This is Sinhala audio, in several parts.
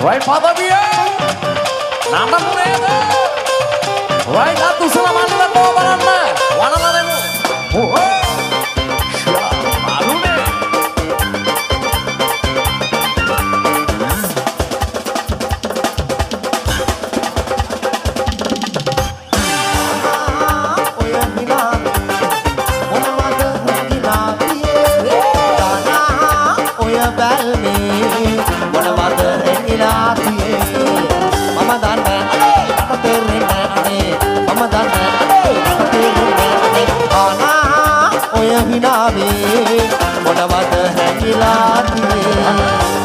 Right පදවිය නමමුණේද right අතුසල මණ්ඩල කෝ බලන්න වනලරෙමු අරුණේ ඔය හිනා මොනවද හිනාතියේ ඔය බැල්මේ මොනවද හිනාතියේ මම දන්නේ අනේ තේරෙන්නේ අනේ මම දන්නේ අනේ තේරෙන්නේ අනේ ආනා ඔය හිනාවේ මොනවද හැංගිලාතියේ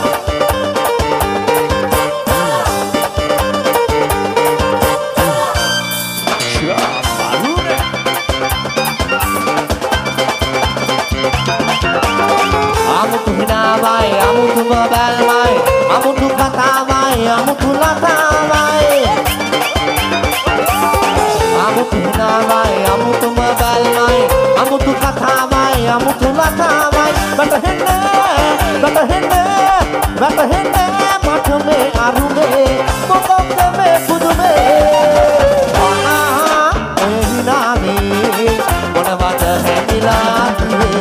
amutu hinawai amutu babelwai amutu katawai amutu latawai amutu hinawai amutu babelwai amutu katawai amutu latawai bata henne matme arume mokomde me pudume ana oy hinawe monawada henilatiye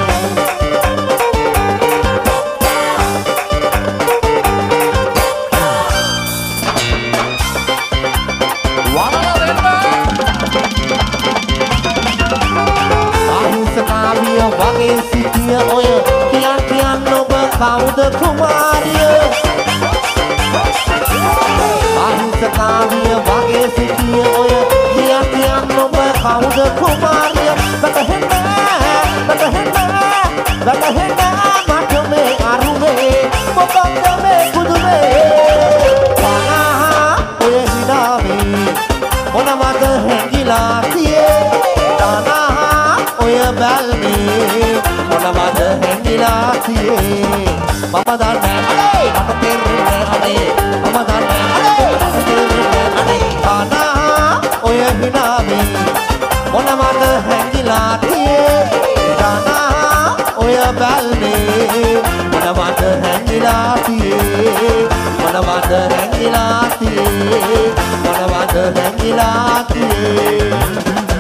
වගේ සිටිය ඔය කියන්න ඔබ කවුද කුමාරිය අහිංසකාවිය වගේ සිටිය ඔය කියන්න ඔබ කවුද කුමාරිය වැටහෙන්න මට මේ අරුමේ මොකක්ද මේ පුදුමේ පනා ඔය හිනාවේ මොනවද හැංගිලා තියේ ඔය බැල්මේ මොනවද හැංගිලා තියේ මම දන්නේ අනේ මට තේරෙන්නේ අනේ මම දන්නේ අනේ මට තේරෙන්නේ අනේ ආනා ඔය හිනාවේ මොනවද හැංගිලා තියේ ආනා ඔය බැල්මේ මොනවද හැංගිලා තියේ මොනවද හැංගිලා තියේ මොනවද හැංගිලා තියේ